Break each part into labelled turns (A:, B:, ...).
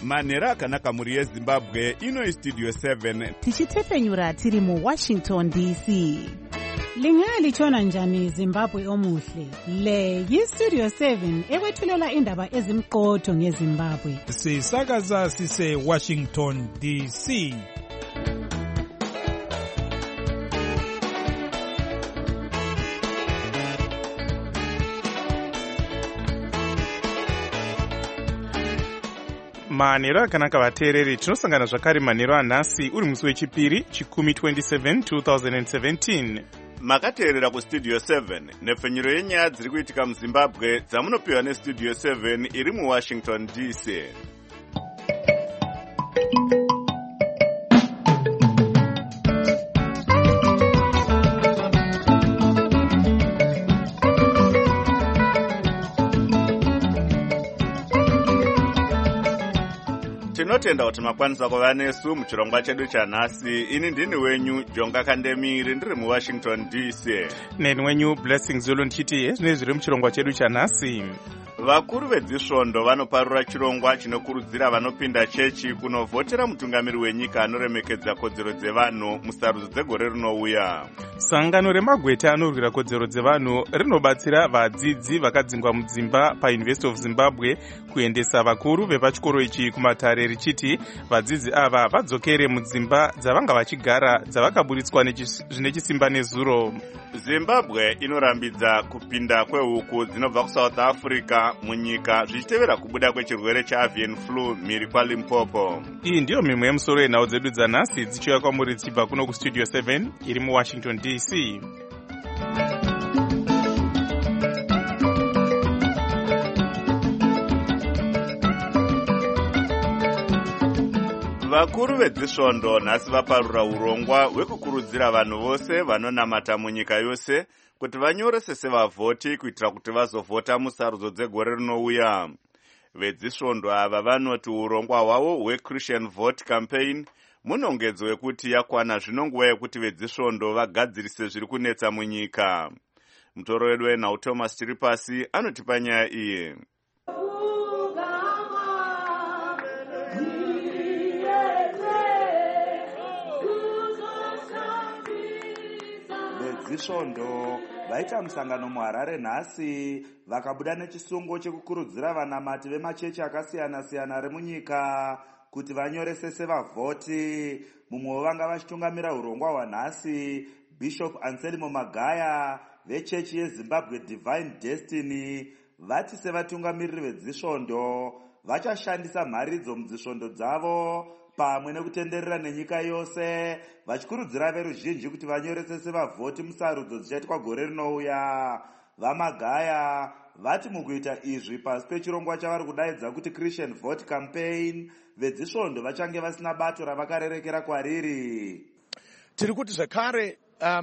A: manhero akanaka mhuri yezimbabwe. Ino Studio 7
B: tichitefenyura tiri muWashington DC.
C: Lingalitshona njani Zimbabwe omuhle? Le yiStudio 7 ekwethulela indaba ezimqotho ngeZimbabwe.
D: Sisakaza sise Washington DC.
E: manhero akanaka vateereri, tinosangana zvakare manhero anhasi uri musi wechipiri chikumi 27 2017.
A: makateerera kuStudio 7 nepfenyuro yenyaya dziri kuitika muZimbabwe dzamunopiwa neStudio 7 iri muWashington DC. Tinotenda kuti makwanisa kuva nesu muchirongwa chedu chanhasi. Ini ndini wenyu Jonga Kandemiri ndiri muWashington DC.
E: Neni wenyu Blessing Zulu ndichiti zvinenge zviri muchirongwa chedu chanhasi.
A: Vakuru vedzisvondo vanoparura chirongwa chinokurudzira vanopinda chechi kunovhotera mutungamiri wenyika anoremekedza kodzero dzevanhu musarudzo dzegore rinouya.
E: Sangano remagweta anorwira kodzero dzevanhu rinobatsira vadzidzi vakadzingwa mudzimba paUniversity of Zimbabwe kuendesa vakuru vepachikoro ichi kumatare richiti vadzidzi ava vadzokere mudzimba dzavanga vachigara dzavakaburitswa zvine chisimba nezuro.
A: Zimbabwe inorambidza kupinda kwehuku dzinobva kuSouth Africa munyika zvichitevera kubuda kwechirwere cheavian flu mhiri kwaLimpopo.
E: Iyi ndiyo mimwe yemusoro yenhau dzedu dzanhasi dzichiuya kwamuri dzichibva kuno kuStudio 7 iri muWashington DC.
A: Vakuru vedzisvondo nhasi vaparura urongwa hwekukurudzira vanhu vose vanonamata munyika yose kuti vanyorese sevavhoti kuitira kuti vazovhota musarudzo dzegore rinouya. Vedzisvondo ava vanoti urongwa hwavo hweChristian Vote Campaign munongedzo wekuti yakwana zvino nguva yekuti vedzisvondo vagadzirise zviri kunetsa munyika. Mutoro wedu wenhau Thomas Chiripasi anotipa nyaya iyi.
F: Vedzisvondo vaita musangano muHarare nhasi vakabuda nechisungo chekukurudzira vanamati vemachechi akasiyana-siyana remunyika kuti vanyorese sevavhoti. Mumwe wevanga vachitungamira urongwa hwanhasi Bishop Anselmo Magaya vechechi yeZimbabwe Divine Destiny vati sevatungamiriri vedzisvondo vachashandisa mharidzo mudzisvondo dzavo pamwe nekutenderera nenyika yose vachikurudzira veruzhinji kuti vanyorese sevavhoti musarudzo dzichaitwa gore rinouya. Vamagaya vati mukuita izvi pasi pechirongwa chavari kudaidza kuti Christian Vote Campaign vedzisvondo vachange vasina bato ravakarerekera kwariri.
G: Tiri kuti zvakare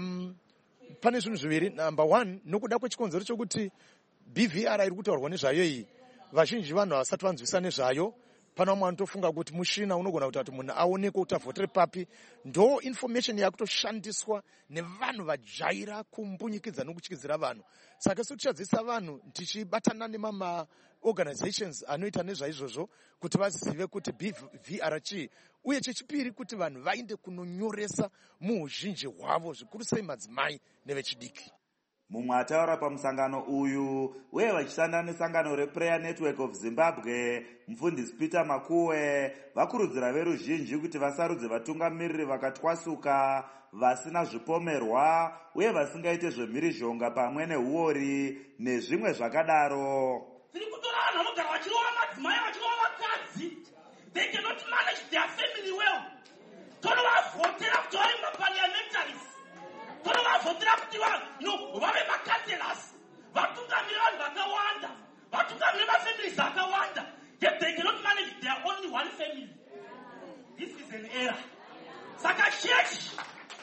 G: pane zvinhu zviviri. Number 1, nokuda kwechikonzero chokuti BVR iri kutaurwa nezvayo iyi, vazhinji vanhu havasati vanzwisisa nezvayo. Pana vamwe vanotofunga kuti mushina unogona kuti munhu aonekwe kuti avhotere papi. Ndo information yakutoshandiswa nevanhu vajaira kumbunyikidza nokutyisidzira vanhu. Saka isu tichaziisa vanhu tichibatana nemama organizations anoita nezvaizvozvo kuti vazive kuti BVR chii, uye chechipiri kuti vanhu vainde kunonyoresa muuzhinji hwavo, zvikuru sei madzimai nevechidiki.
F: Mumwe ataura pamusangano uyu uye vachishanda nesangano rePrayer Network of Zimbabwe, mufundisi Peter Makuwe vakurudzira veruzhinji kuti vasarudze vatungamiriri vakatwasuka, vasina zvipomerwa uye vasingaite zvemhirizhonga pamwe nehuori nezvimwe zvakadaro.
H: Tiri kutora vanhu vanogara vachirova madzimai vachirova vakadzi. They cannot manage their family well. Tonovavhotera kuti vari maparliamentaries. Tonovavhotera kuti vave makanselas. Vatungamira vanhu vakawanda. Vatungamira mafamilies akawanda. Yet they cannot manage their only one family. This is an error. Saka chechi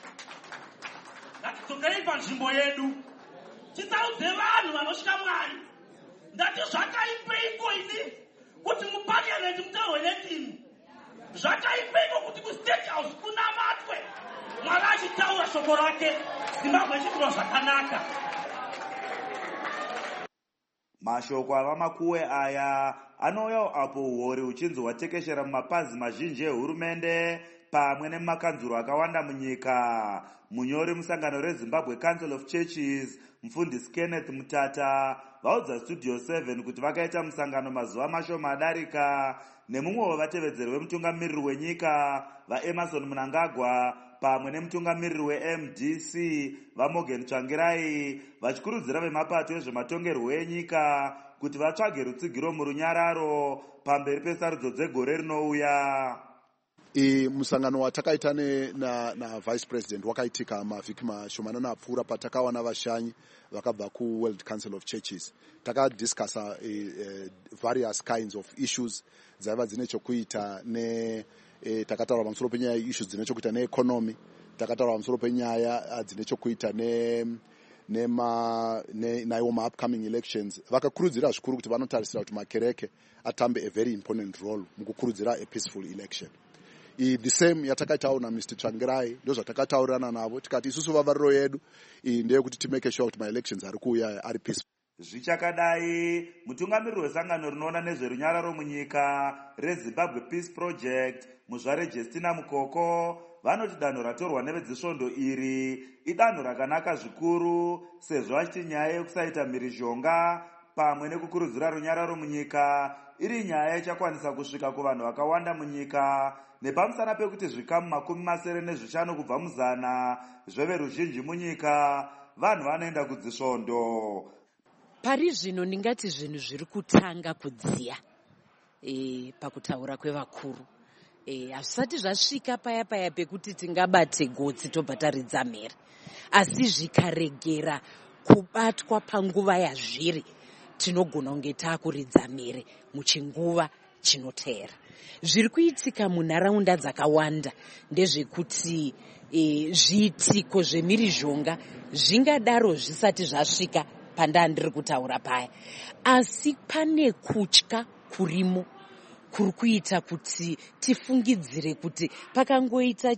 H: ngatidzokerei panzvimbo yedu. Tisarudze vanhu vanosvika Mwari. Ndati zvakaipeiko ini kuti muparliament mutaurwe nedini. Zvakaipeiko kuti kuState House kunamatwe. Mwari achitaura shoko rake, Zimbabwe ichikura zvakanaka.
F: Mashoko avamakuwe aya anouya apo uhori huchinzi hwatekeshera mumapazi mazhinji ehurumende pamwe nemakanzuro akawanda munyika. Munyori musangano reZimbabwe Council of Churches mufundisi Kenneth Mutata vaudza Studio 7 kuti vakaita musangano mazuva mashoma adarika nemumwe wevatevedzeri vemutungamiriri wenyika vaEmerson Mnangagwa pamwe nemutungamiriri weMDC vaMorgan Tsvangirai vachikurudzira vemapato ezvematongerwo enyika kuti vatsvage rutsigiro murunyararo pamberi pesarudzo dzegore rinouya.
I: Musangano watakaita na Vice President wakaitika mavhiki mashomanana apfuura patakawana vashanyi vakabva kuWorld Council of Churches. Takadiscussa various kinds of issues dzaiva dzine chokuita takataura pamusoro penyaya issues dzine chokuita neeconomy, takataura pamusoro penyaya dzine chokuita naiwo ma-upcoming elections. Vakakurudzira zvikuru kuti vanotarisira kuti makereke atambe a very important role mukukurudzira a peaceful election. The same yatakaitawo naMr Tsvangirai ndo zvatakataurirana navo tikati isusu vavariro yedu ndeyekuti timake sure kuti ma-elections ari kuuya ari peaceful.
F: Zvichakadai, mutungamiriri wesangano rinoona nezverunyararo munyika reZimbabwe Peace Project muzvare Justina Mukoko vanoti danho ratorwa nevezisvondo iri idanho rakanaka zvikuru sezvo vachiti nyaya yekusaita mhirizhonga pamwe nekukurudzira runyararo munyika iri nyaya ichakwanisa kusvika kuvanhu vakawanda munyika nepamusana pekuti zvikamu 75 kubva muzana zveveruzhinji munyika vanhu vanoenda kudzisvondo.
J: Pari zvino ndingati zvinhu zviri kutanga kudziya pakutaura kwevakuru. Hazvisati zvasvika paya pekuti tingabate gotsi tobva taridza mhere, asi zvikaregera kubatwa panguva yazviri tinogona kunge taakuridza mhere muchinguva chinoteera. Zviri kuitika munharaunda dzakawanda ndezvekuti zviitiko zvemhirizhonga zvingadaro zvisati zvasvika pandandiri kutaura paya, asi pane kutya kurimo kuri kuita kuti tifungidzire kuti pakangoita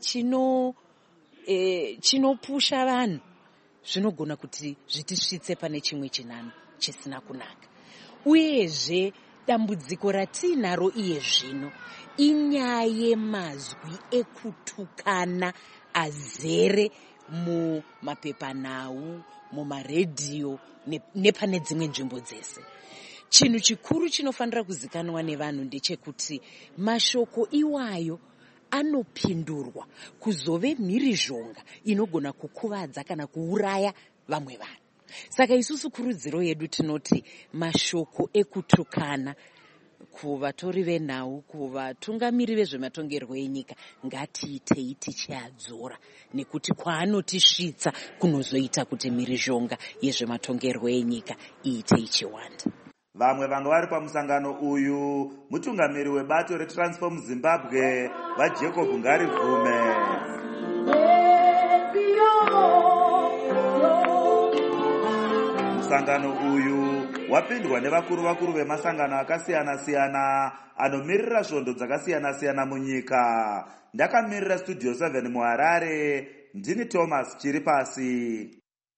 J: chinopusha vanhu zvinogona kuti zvitisvitse pane chimwe chinano chisina kunaka. Uyezve dambudziko ratinaro iye zvino inyaya yemazwi ekutukana azere mumapepanhau, mumaredhiyo nepane dzimwe nzvimbo dzese. Chinhu chikuru chinofanira kuzikanwa nevanhu ndechekuti mashoko iwayo anopindurwa kuzove mhirizhonga inogona kukuvadza kana kuuraya vamwe vanhu. Saka isusu kurudziro yedu tinoti mashoko ekutukana kuvatori venhau, kuvatungamiri vezvematongerwo enyika ngatiitei tichiadzora, nekuti kwaanotisvitsa kunozoita kuti mhirizhonga yezvematongerwo enyika iite ichiwanda.
F: Vamwe vanga vari pamusangano uyu mutungamiri webato reTransform Zimbabwe vaJacob Ngarivume. Musangano uyu wapindwa nevakuru vemasangano akasiyana-siyana anomirira svondo dzakasiyana-siyana munyika. Ndakamirira Studio 7 muHarare, ndini Thomas Chiripasi.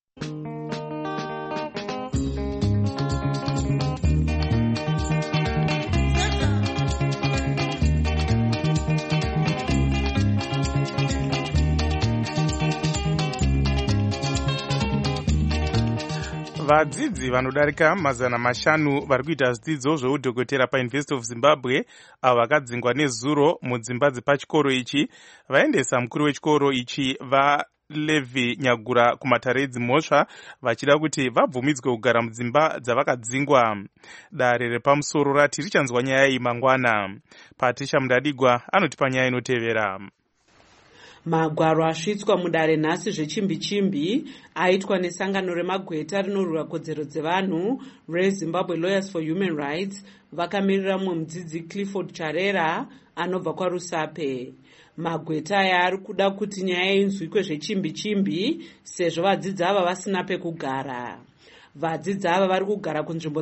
E: Vadzidzi vanodarika 500 vari kuita zvidzidzo zveudhokotera paUniversity of Zimbabwe avo vakadzingwa nezuro mudzimba dzepachikoro ichi vaendesa mukuru wechikoro ichi vaLevi Nyagura kumatare edzimhosva vachida kuti vabvumidzwe kugara mudzimba dzavakadzingwa. Dare repamusoro rati richanzwa nyaya iyi mangwana. Patricia Mundadigwa anotipa nyaya inotevera.
K: Magwaro asvitswa mudare nhasi zvechimbi-chimbi aitwa nesangano remagweta rinorwira kodzero dzevanhu reZimbabwe Lawyers for Human Rights vakamirira mumwe mudzidzi Clifford Charera anobva kwaRusape. Magweta aya ari kuda kuti nyaya inzwikwe zvechimbi-chimbi sezvo vadzidzi ava vasina pekugara. Vadzidzi ava vari kugara kunzvimbo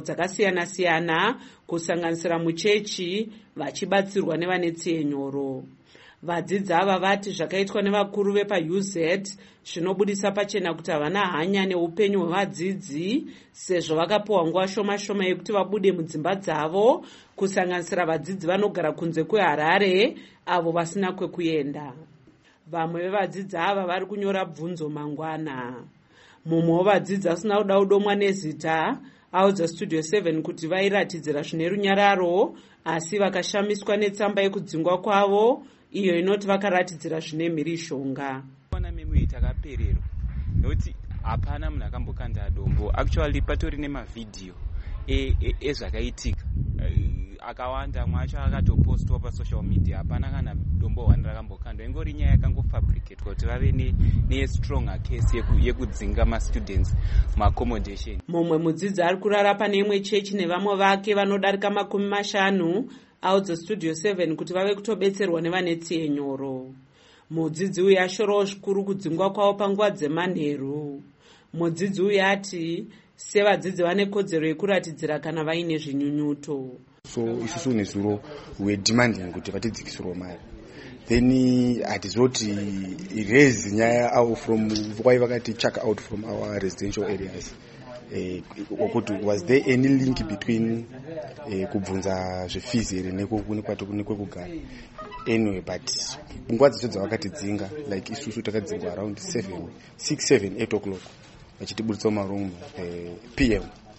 K: dzakasiyana-siyana kusanganisira muchechi vachibatsirwa nevane tsiye nyoro. Vadzidzi ava vati zvakaitwa nevakuru vepaUZ zvinobudisa pachena kuti havana hanya neupenyu hwevadzidzi sezvo vakapiwa nguva shoma yekuti vabude mudzimba dzavo, kusanganisira vadzidzi vanogara kunze kweHarare avo vasina kwekuenda. Vamwe vevadzidzi ava vari kunyora bvunzo mangwana. Mumwe wevadzidzi asina kuda kudomwa nezita audza Studio 7 kuti vairatidzira zvine runyararo asi vakashamiswa netsamba yekudzingwa kwavo iyo inoti vakaratidzira zvine mhirishonga.
L: Ona mimi takapererwa nokuti hapana munhu akambokanda dombo. Actually patori nemavidhiyo ezvakaitika akawanda mwacho akatopostwa pasocial media. Hapana kana dombo wani rakambokandwa, ingori nyaya yakangofabricatwa kuti vave nestrong case yekudzinga mastudents maaccommodation.
K: Mumwe mudzidzi ari kurara pane imwe chechi nevamwe vake vanodarika 50 audza Studio 7 kuti vave kutobetserwa nevane tsiye nyoro. Mudzidzi uyu ashorawo zvikuru kudzingwa kwavo panguva dzemanheru. Mudzidzi uyu ati sevadzidzi vane kodzero yekuratidzira kana vaine zvinyunyuto.
M: So isusu nezuro we demanding kuti vatidzikisirwe mari. Then hatizoti raise nyaya out from why vakati check out from our residential areas. Was there any link between kubvunza zvefees here nekwekugara? Anyway, but nguva dzese dzavakatidzinga like isusu takadzingwa around 6, 7, 8 o'clock vachitibudisa mumaroom PM.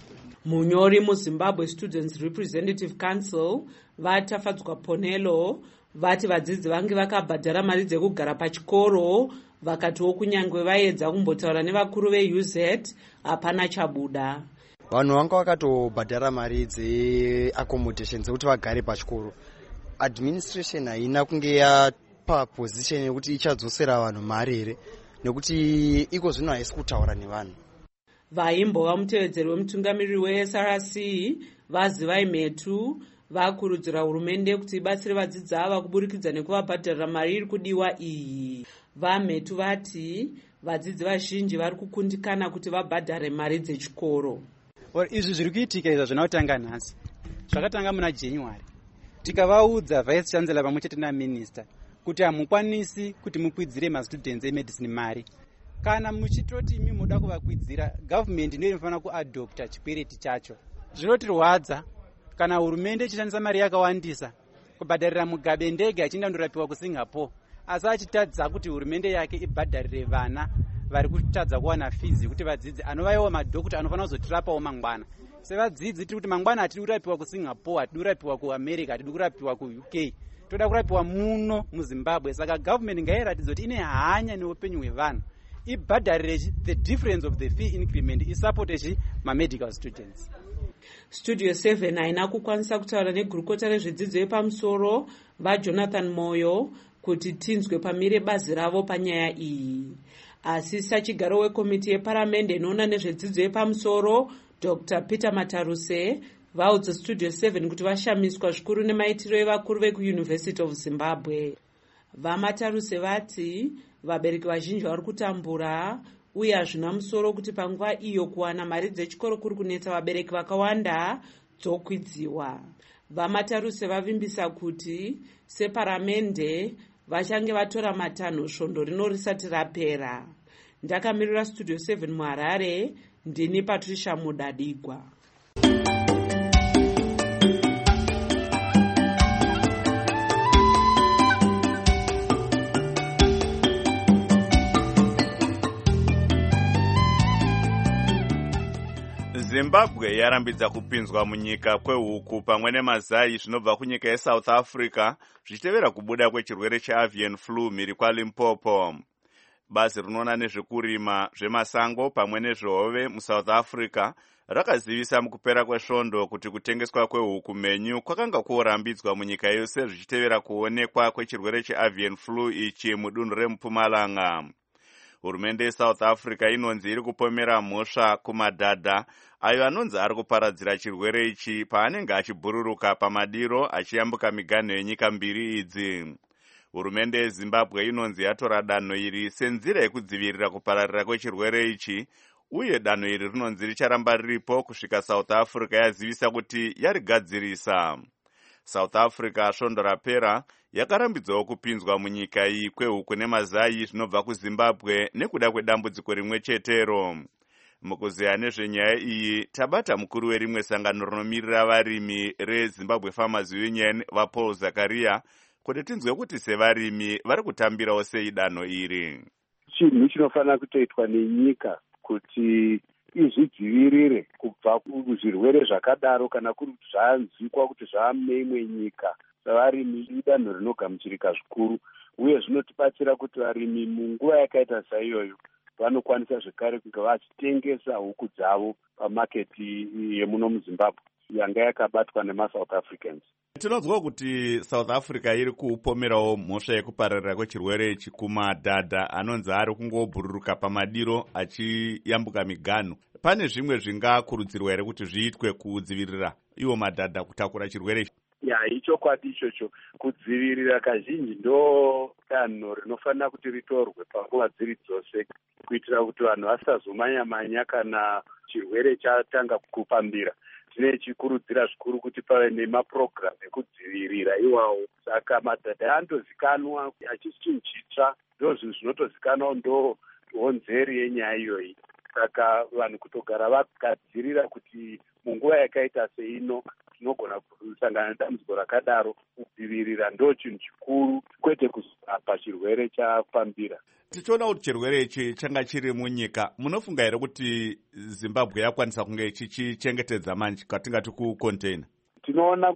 K: Munyori muZimbabwe Students Representative Council vatafadzwa Ponelo vati vadzidzi vange vakabhadhara mari dzekugara pachikoro, vakatiwo kunyangwe vaedza kumbotaura nevakuru veUZ hapana chabuda.
N: Vanhu vanga vakatobhadhara mari dzeaccommodation dzekuti vagare pachikoro. Administration haina kunge yapa position yekuti ichadzosera vanhu mari here, nekuti iko zvino haisi kutaura nevanhu.
K: Vaimbova mutevedzeri wemutungamiriri weSRC Vazivai Metu vakurudzira hurumende kuti ibatsire vadzidzi ava kuburikidza nekuvabhadharira mari iri kudiwa iyi. VaMetu vati vadzidzi vazhinji vari kukundikana kuti vabhadhare mari dzechikoro.
O: Izvi zviri kuitika izvo zvinotanga nhasi. Zvakatanga muna January. Tikavaudza vice chancellor pamwe chete naminister kuti hamukwanisi kuti mukwidzire mastudents emedicine mari. Kana muchitoti imi muda kuvakwidzira, government ndiyo inofanira kuadopta chikwereti chacho. Zvinotirwadza kana hurumende ichishandisa mari yakawandisa kubhadharira Mugabe ndege achienda kundorapiwa kuSingapore, asi achitadza kuti hurumende yake ibhadharire vana vari kutadza kuwana fees kuti vadzidzi anovaiwa madhokota anofanira kuzotirapawo mangwana. Sevadzidzi tiri kuti mangwana hatidi kurapiwa kuSingapore, hatidi kurapiwa kuAmerica, hatidi kurapiwa kuUK, toda kurapiwa muno muZimbabwe. Saka government ngairatidze kuti ine hanya neupenyu hwevanhu, ibhadharire the difference of the fee increment, isupporte mamedical students.
K: Studio 7 haina kukwanisa kutaura negurukota rezvidzidzo yepamusoro vaJonathan Moyo kuti tinzwe pamire bazi ravo panyaya iyi. Asi sachigaro wekomiti yeparamende inoona nezvedzidzo yepamusoro Dr. Peter Mataruse vaudza Studio 7 kuti vashamiswa zvikuru nemaitiro evakuru vekuUniversity of Zimbabwe. VaMataruse vati vabereki vazhinji vari kutambura uye hazvina musoro kuti panguva iyo kuwana mari dzechikoro kuri kunetsa vabereki vakawanda dzokwidziwa. VaMataruse vavimbisa kuti separamende vachange vatora matanho svondo rino risati rapera. Ndakamirira Studio 7 muHarare, ndini Patricia Mudadigwa.
A: Zimbabwe yarambidza kupinzwa munyika kwehuku pamwe nemazai zvinobva kunyika yeSouth Africa zvichitevera kubuda kwechirwere cheavian flu mhiri kwaLimpopo. Bazi rinoona nezvekurima zvemasango pamwe nezvehove muSouth Africa rakazivisa mukupera kwesvondo kuti kutengeswa kwehuku menyu kwakanga kuorambidzwa munyika yose zvichitevera kuonekwa kwechirwere cheavian flu ichi mudunhu reMpumalanga. Hurumende yeSouth Africa inonzi iri kupomera mhosva kumadhadha ayo anonzi ari kuparadzira chirwere ichi paanenge achibhururuka pamadiro achiyambuka miganho yenyika mbiri idzi. Hurumende yeZimbabwe inonzi yatora danho iri senzira yekudzivirira kupararira kwechirwere ichi, uye danho iri rinonzi richaramba riripo kusvika South Africa yazivisa kuti yarigadzirisa. South Africa svondo rapera yakarambidzawo kupinzwa munyika iyi kwehuku nemazai zvinobva kuzimbabwe nekuda kwedambudziko rimwe chetero. Mukuziya nezvenyaya iyi tabata mukuru werimwe sangano rinomirira varimi reZimbabwe Farmers Union vaPaul Zakaria kuti tinzwe kuti sevarimi vari kutambirawo sei danho iri.
P: Chinhu chinofanira kutoitwa nenyika kuti izvidzivirire kubva kuzvirwere zvakadaro kana kuri zvanzwikwa kuti zvaaneimwe nyika. Varimi idanho rinogamuchirika zvikuru uye zvinotibatsira kuti varimi munguva yakaita saiyoyo vanokwanisa zvekare kunge vachitengesa huku dzavo pamaketi yemuno muZimbabwe yanga yakabatwa nemaSouth Africans.
A: Tinonzwa kuti South Africa iri kupomerawo mhosva yekupararira kwechirwere ichi kumadhadha anonzi ari kungobhururuka pamadiro achiyambuka miganhu. Pane zvimwe zvingakurudzirwa here kuti zviitwe kudzivirira iwo madhadha kutakura chirwere ichi?
P: Ichokwadi ichocho. Kudzivirira kazhinji ndo danho rinofanira kuti ritorwe panguva dziri dzose kuitira kuti vanhu vasazomanya-manya kana chirwere chatanga kupambira. Tinechikurudzira zvikuru kuti pave nemapurogiramu ekudzivirira iwawo. Saka madhadha andozikanwa achisi chinhu chitsva, ndozvinhu zvinotozikanwa ndo honzeri yenyaya iyoyi. Saka vanhu kutogara vakagadzirira kuti munguva yakaita seino tinogona kusangana nedambudziko rakadaro. Kudzivirira ndo chinhu chikuru kwete kuzapa chirwere chapambira.
A: Tichiona kuti chirwere ichi changa chiri munyika, munofunga here kuti Zimbabwe yakwanisa kunge chichichengetedza manje katingati kucontainer?
P: Tinoona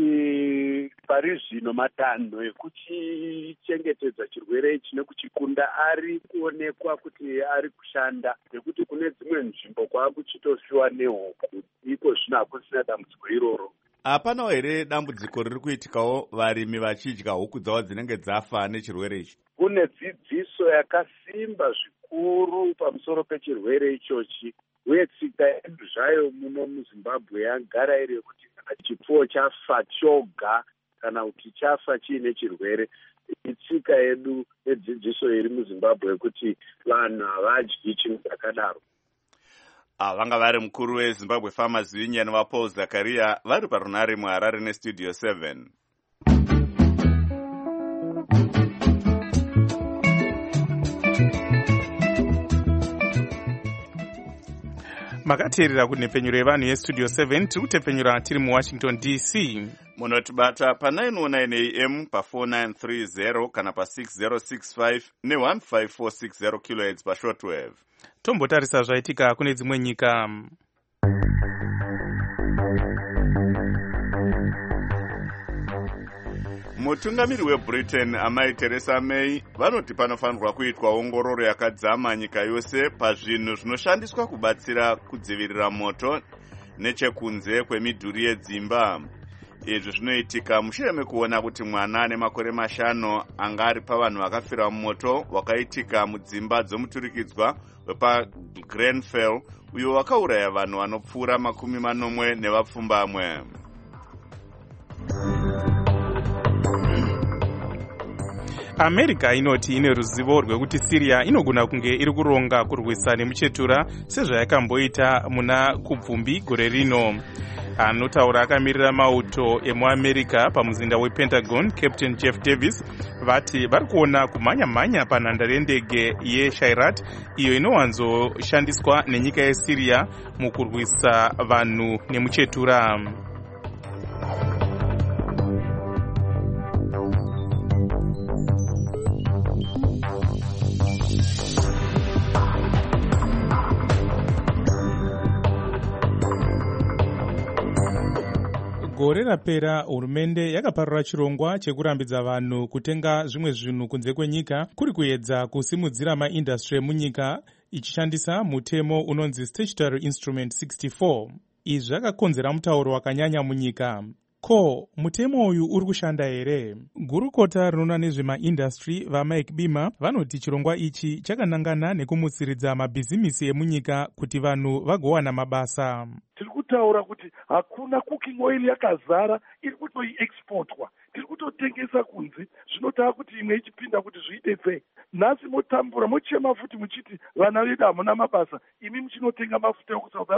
P: kuti pari zvino matanho ekuchichengetedza chirwere ichi nekuchikunda ari kuonekwa kuti ari kushanda, nekuti kune dzimwe nzvimbo kwakuchitosiwa nehuku, iko zvino hakusina dambudziko iroro.
A: Hapanawo here dambudziko riri kuitikawo varimi vachidya huku dzavo dzinenge dzafa nechirwere ichi?
P: Kune dzidziso yakasimba zvikuru pamusoro pechirwere ichochi, uye tsika yedu zvayo muno muZimbabwe yagara iri yekuti kana chipfuwo chafa choga kana kuti chafa chiine chirwere, itsika yedu nedzidziso iri muZimbabwe yekuti vanhu havadyi chinhu chakadaro.
A: Vanga vari mukuru weZimbabwe Farmers Union vaPaul Zakaria vari parunare muHarare neStudio 7.
E: Makateerera kunhepfenyuro yevanhu yeStudio 7 tiri kutepfenyura tiri muWashington DC.
A: Munotibata pa909 AM pa4930 kana pa6065 ne15460 kHz pashortwave.
E: Tombotarisa zvaitika kune dzimwe nyika.
A: Mutungamiri weBritain amai Theresa May vanoti panofanirwa kuitwa ongororo yakadzama nyika yose pazvinhu zvinoshandiswa kubatsira kudzivirira moto nechekunze kwemidhuri yedzimba. Izvi zvinoitika mushure mekuona kuti mwana ane makore 5 anga ari pavanhu vakafira mumoto wakaitika mudzimba dzomuturikidzwa wepaGrenfell uyo wakauraya vanhu vanopfuura 40 nevapfumbamwe.
E: America inoti ine ruzivo rwekuti Syria inogona kunge iri kuronga kurwisa nemuchetura sezvayakamboita muna kubvumbi gore rino. Anotaura akamirira mauto emuAmerica pamuzinda wePentagon, Captain Jeff Davis, vati vari kuona kumhanya-mhanya panhandare yendege yeShayrat iyo inowanzoshandiswa nenyika yeSyria mukurwisa vanhu nemuchetura.
D: Gore rapera hurumende yakaparura chirongwa chekurambidza vanhu kutenga zvimwe zvinhu kunze kwenyika kuri kuedza kusimudzira maindastri emunyika ichishandisa mutemo unonzi Statutory Instrument 64. Izvi zvakakonzera mutauro wakanyanya munyika. Ko, mutemo uyu uri kushanda here? Gurukota rinoona nezvemaindastri vaMike Bima vanoti chirongwa ichi chakanangana nekumutsiridza mabhizimisi emunyika kuti vanhu vagowana mabasa.
Q: Tiri kutaura kuti hakuna cooking oil yakazara iri kutoiexportwa, tiri kutotengesa kunze, zvinotava kuti imwe ichipinda kuti zviite. Nhasi motambura mochema futi muchiti vana vedu hamuna mabasa, imi muchinotenga mafuta ekuSouth Africa,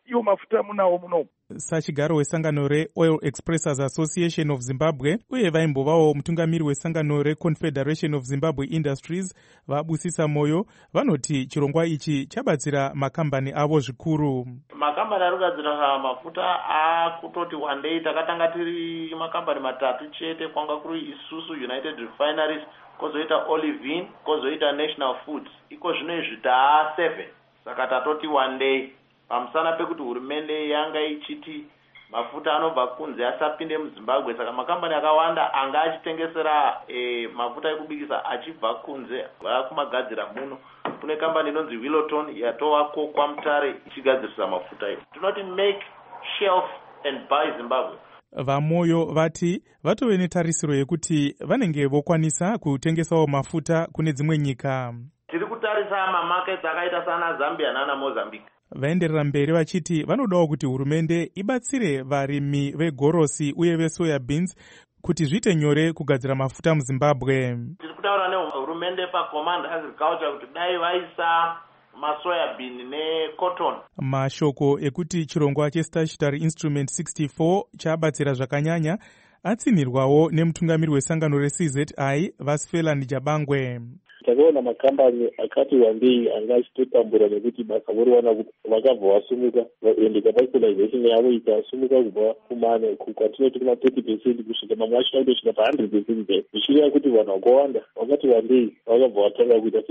Q: iwo mafuta munawo munomu.
D: Sachigaro wesangano reOil Expressors Association of Zimbabwe uye vaimbovawo mutungamiri wesangano reConfederation of Zimbabwe Industries Vabusisa Moyo vanoti chirongwa ichi chabatsira makambani avo zvikuru.
R: Makambani arikugadzira mafuta akutoti one day takatanga tiri makambani matatu chete, kwanga kuri isusu United Refineries, kozoita Olivine, kozoita National Foods, iko zvinezvi taa 7. Saka tatoti one day pamusana pekuti hurumende yanga ichiti mafuta anobva kunze asapinde muZimbabwe, saka makambani akawanda anga achitengesera mafuta ekubikisa achibva kunze vakumagadzira muno. Kune kambani inonzi Willoton yatovako kwaMutare ichigadzirisa mafuta iyo. Tinoti make shelf and buy Zimbabwe.
D: Vamoyo vati vatove netarisiro yekuti vanenge vokwanisa kutengesawo mafuta kune dzimwe nyika.
R: Tiri kutarisa mamarkets akaita sana Zambia nana Mozambique.
D: Vaenderera mberi vachiti vanodawo kuti hurumende ibatsire varimi vegorosi uye vesoya beans kuti zviite nyore kugadzira mafuta muZimbabwe.
R: Tiri kutaura nehurumende paCommand Agriculture kuti dai vaisa masoya bean necotton.
D: Mashoko ekuti chirongwa chestatutory instrument 64 chabatsira zvakanyanya atsinirwawo nemutungamiri wesangano reCZI Vasifela Njabangwe.
S: Takaona makambani akati wandei anga achitotambura nekuti basa voriwana vakabva vasumuka ende capitalization yavo ikasumuka kubva kumane kwatinoti kuma 30% kusvika mamwe achina kutosvika pa100%. Zvichireva kuti vanhu vakawanda vakati wandei vakabva vatanga kuita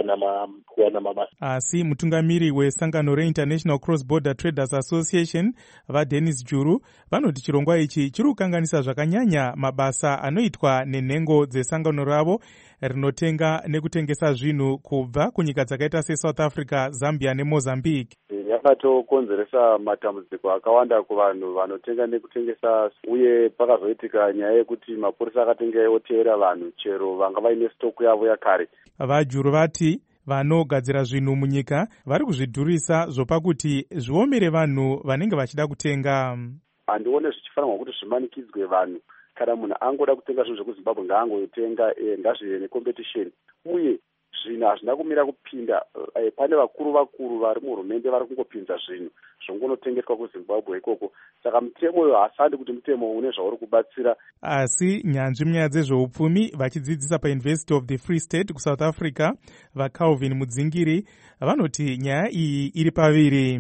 S: kuwana mabasa.
D: Asi mutungamiri wesangano reInternational Cross Border Traders Association vaDennis Juru vanoti chirongwa ichi chiri kukanganisa zvakanyanya mabasa anoitwa nenhengo dzesangano ravo rinotenga nekutengesa zvinhu kubva kunyika dzakaita seSouth Africa, Zambia neMozambique.
P: Yakatokonzeresa matambudziko akawanda kuvanhu vanotenga nekutengesa, uye pakazoitika nyaya yekuti mapurisa akatenge oteera vanhu chero vanga vaine stoku yavo yakare.
D: Vajuru vati vanogadzira zvinhu munyika vari kuzvidhurisa zvopakuti zviomere vanhu vanenge vachida kutenga.
P: Handione zvichifanirwa kuti zvimanikidzwe vanhu. Kana munhu angoda kutenga zvinhu zvekuZimbabwe ngaangotenga, ngazvive necompetition, uye zvinhu hazvina kumira kupinda. Pane vakuru vari muhurumende vari kungopinza zvinhu zvongonotengeswa kuZimbabwe ikoko. Saka mutemo uyo hasandi kuti mutemo une zvauri kubatsira.
D: Asi nyanzvi munyaya dzezveupfumi vachidzidzisa paUniversity of the Free State kuSouth Africa vaCalvin Mudzingiri vanoti nyaya iyi iri paviri.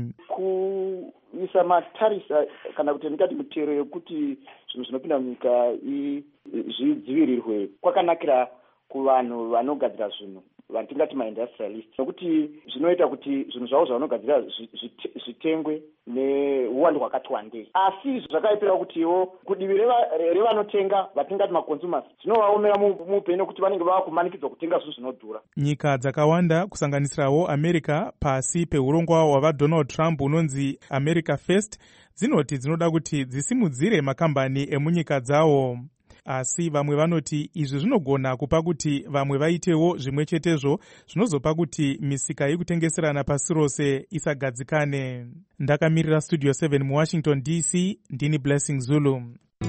T: Isa matarisa kana kuti ndikati mutero yekuti zvinhu zvinopinda munyika zvidzivirirwe kwakanakira kuvanhu vanogadzira zvinhu vatingati maindustrialist, nokuti zvinoita kuti zvinhu zvavo zvavanogadzira zvitengwe neuwandu hwakati wandei. Asi zvakaipira kutiwo kudivi revanotenga vatingati maconsumers zvinovaomera muupenyu nokuti vanenge vava kumanikidzwa kutenga zvinhu zvinodhura.
D: Nyika dzakawanda kusanganisirawo America pasi peurongwa hwavaDonald Trump unonzi America First dzinoti dzinoda kuti dzisimudzire makambani emunyika dzawo. Asi vamwe vanoti izvi zvinogona kupa kuti vamwe vaitewo zvimwe chetezvo zvinozopa kuti misika yekutengeserana pasi rose isagadzikane. Ndakamirira Studio 7 muWashington DC, ndini Blessing Zulu.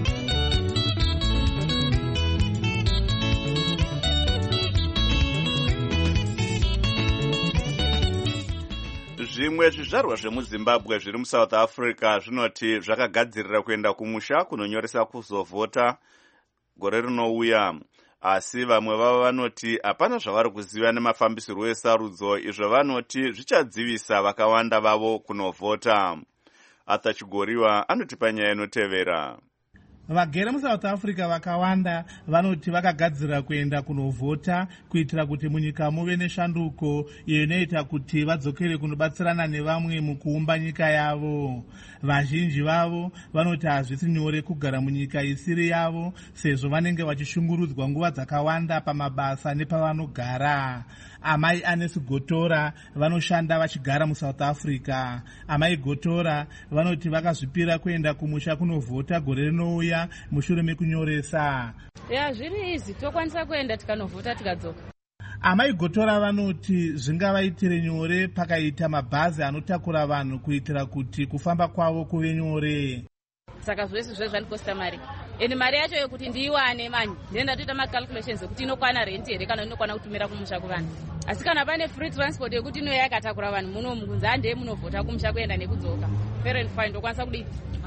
A: Zvimwe zvizvarwa zvemuZimbabwe zviri muSouth Africa zvinoti zvakagadzirira kuenda kumusha kunonyoresa kuzovhota gore rinouya, asi vamwe vavo vanoti hapana zvavari kuziva nemafambisirwo esarudzo, izvo vanoti zvichadzivisa vakawanda vavo kunovhota. Arthur Chigoriwa anotipa nyaya inotevera.
U: Vagere muSouth Africa vakawanda vanoti vakagadzira kuenda kunovhota kuitira kuti munyika muve neshanduko iyo inoita kuti vadzokere kunobatsirana nevamwe mukuumba nyika yavo. Vazhinji vavo vanoti hazvisi nyore kugara munyika isiri yavo sezvo vanenge vachishungurudzwa nguva dzakawanda pamabasa nepavanogara. Amai Anesi Gotora vanoshanda vachigara muSouth Africa. Amai Gotora vanoti vakazvipira kuenda kumusha kunovhota gore rinouya mushure mekunyoresa.
V: Zviri izi tokwanisa kuenda tikanovhota tikadzoka.
U: Amai Gotora vanoti zvingavaitire nyore pakaita mabhazi anotakura vanhu kuitira kuti kufamba kwavo kuve nyore.
V: Saka zvese zvandikosta mari. and mari yacho yekuti ndiiwane manje ndenda toita macalculations ekuti inokwana rent here kana inokwana kutumira kumusha kuvanhu. Asi kana pane free transport yekuti ino yakatakura vanhu muno mukunzi handei munovhota kumusha kuenda nekudzoka. Fair and fine ndokwanisa kudii.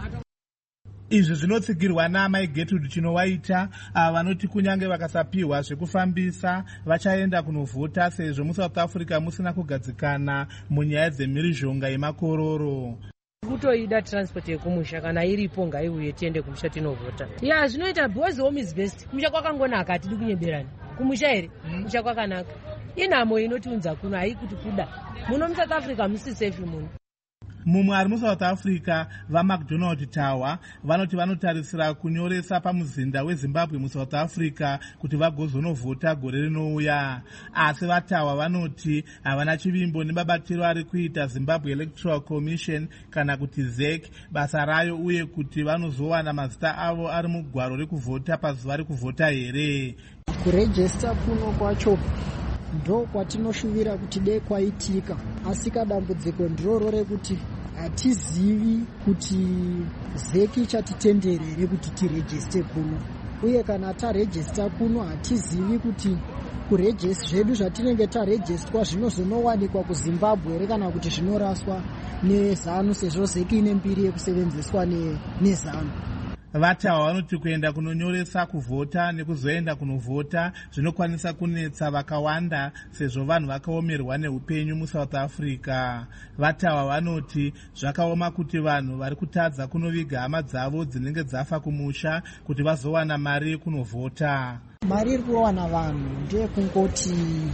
U: Izvi zvinotsigirwa naamai Gertrude Chinowaita vanoti kunyange vakasapiwa zvekufambisa vachaenda kunovhota sezvo muSouth Africa musina kugadzikana munyaya dzemhirizhonga yemakororo.
B: Kutoida transport yekumusha kana iripo ngaiuye tiende kumusha tinovhota. Ya zvinoita because home is best. Kumusha kwakangonaka atidi kunyeberana. Kumusha here kumusha kwakanaka. Inhamo inotiunza kuno haikuti kuda. Muno muSouth Africa musi safe muno.
U: Mumwe ari muSouth Africa vaMcDonald Tower vanoti vanotarisira kunyoresa pamuzinda weZimbabwe muSouth Africa kuti vagozonovhota gore rinouya. Asi vaTawa vanoti havana chivimbo nebabatiro ari kuita Zimbabwe Electoral Commission kana kuti ZEC basa rayo uye kuti vanozowana mazita avo ari mugwaro rekuvhota pazuva rekuvhota here.
C: Kurejista kuno kwacho ndo kwatinoshuvira kuti dei kwaitika, asi dambudziko ndiro rekuti hatizivi kuti ZEC ichatitenderere kuti tirejiste kuno, uye kana tarejista kuno hatizivi kuti kurejista zvedu zvatinenge tarejistwa zvinozonowanikwa kuZimbabwe here kana kuti zvinoraswa neZANU sezvo ZEC ine mbiri yekusevenzeswa neZANU.
U: VaTawa vanoti kuenda kunonyoresa kuvhota nekuzoenda kunovhota zvinokwanisa kunetsa vakawanda sezvo vanhu vakaomerwa neupenyu muSouth Africa. VaTawa vanoti zvakaoma kuti vanhu vari kutadza kunoviga hama dzavo dzinenge dzafa kumusha kuti vazowana mari yekunovhota.
C: Mari iri kuwana vanhu ndeyekungoti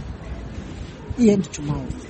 C: hand to mouth.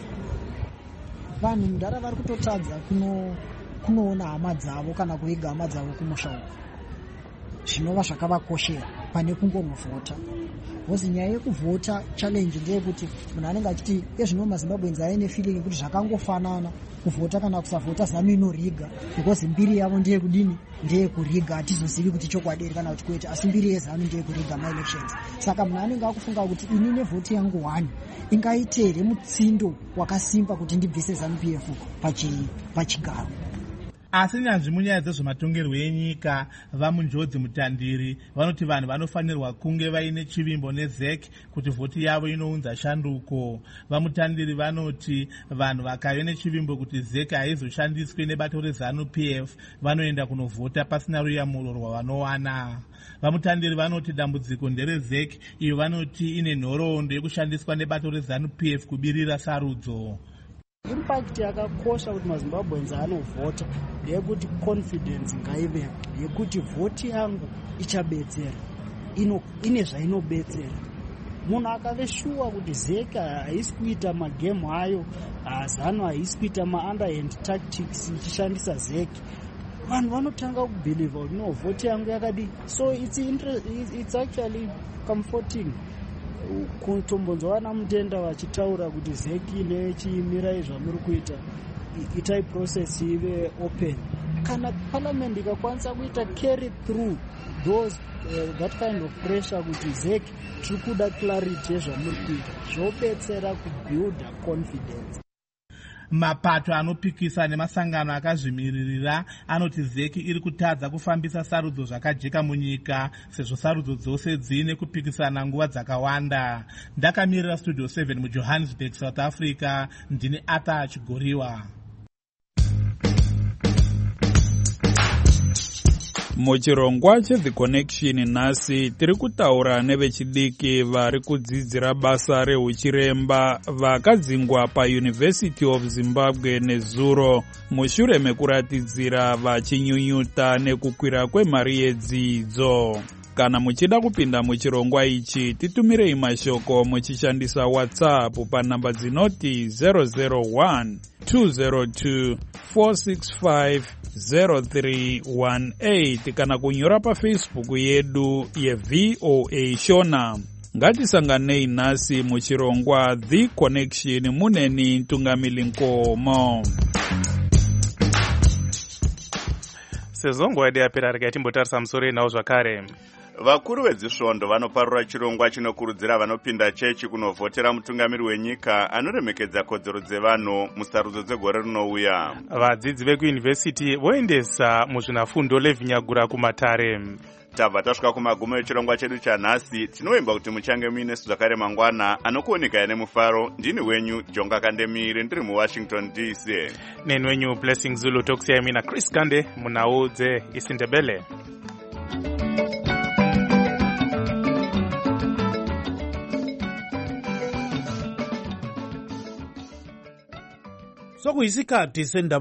C: Vanhu mudhara vari kutotadza kunoona hama dzavo kana kuviga hama dzavo kumusha uko, zvinova zvakavakoshera pane kungonovhota. Hozi nyaya yekuvhota challenge ndeyekuti munhu anenge achiti ezvino maZimbabweans aine feeling kuti zvakangofanana kuvhota kana kusavhota ZANU inoriga because mbiri yavo ndeyekudini, ndeyekuriga. Hatizozivi kuti chokwadi kana kuti kwete, asi mbiri yeZANU ndeyekuriga ma-elections. Saka munhu anenge akufunga kuti ini nevhoti yangu 1 ingaite here mutsindo wakasimba kuti ndibvise ZANU-PF pachigaro.
U: Asi nyanzvi munyaya dzezvematongerwo enyika vamunjodzi mutandiri vanoti vanhu vanofanirwa kunge vaine chivimbo neZEC kuti vhoti yavo inounza shanduko. Vamutandiri vanoti vanhu vakave nechivimbo kuti ZEC haizoshandiswi nebato reZANU-PF vanoenda kunovhota pasina ruyamuro rwavanowana. Vamutandiri vanoti dambudziko ndereZEC iyo vanoti ine nhoroondo yekushandiswa nebato reZANU-PF kubirira sarudzo.
C: Impact yakakosha kuti maZimbabweans anovhota ndeyekuti confidence ngaive yekuti vhoti yangu ichabetsera, ine zvainobetsera. Munhu akave shuwa kuti ZEC haisi kuita magemu ayo, ZANU haisi kuita ma-underhand tactics ichishandisa ZEC, vanhu vanotanga kubheliva kuti no, vhoti yangu yakadi. So it's actually comforting kutombonzwana mutenda vachitaura kuti ZEC nechimirai zvamuri kuita itai process ive open. Kana parliament ikakwanisa kuita carry through those that kind of pressure kuti ZEC tiri kuda clarity yezvamuri kuita, zvobetsera kubuilda confidence.
U: Mapato anopikisa nemasangano akazvimiririra anoti ZEC iri kutadza kufambisa sarudzo zvakajeka munyika sezvo sarudzo dzose dziine kupikisana nguva dzakawanda. Ndakamirira Studio 7 muJohannesburg, South Africa, ndini Arthur Chigoriwa.
W: Muchirongwa cheThe Connection nhasi tiri kutaura nevechidiki vari kudzidzira basa reuchiremba vakadzingwa paUniversity of Zimbabwe nezuro mushure mekuratidzira vachinyunyuta nekukwira kwemari yedzidzo. Kana muchida kupinda muchirongwa ichi titumirei mashoko muchishandisa WhatsApp panhamba dzinoti 001 202 465 0318 kana kunyora paFacebook yedu yeVOA Shona. Ngatisanganei nhasi muchirongwa The Connection muneni Ntungamili Nkomo.
E: Sezongo yadi yapera rikatimbotarisa musoro nawo zvakare.
A: Vakuru vezvisvondo vanoparura chirongwa chinokurudzira vanopinda chechi kunovhotera mutungamiri wenyika anoremekedza kodzero dzevanhu musarudzo dzegore rinouya.
E: Vadzidzi vekuyunivhesiti voendesa muzvinafundo levhinyagura kumatare.
A: tabva tasvika kumagumo echirongwa chedu chanhasi. Tinovimba kuti muchange muinesu zvakare mangwana. Anokuonekai nemufaro ndini wenyu Jonga Kandemiri ndiri muWashington DC.
E: Neni wenyu Blessing Zulu tokusiyai mina Chris Kande munhau dzeIsindebele.
U: sokuyisikhathi sendaba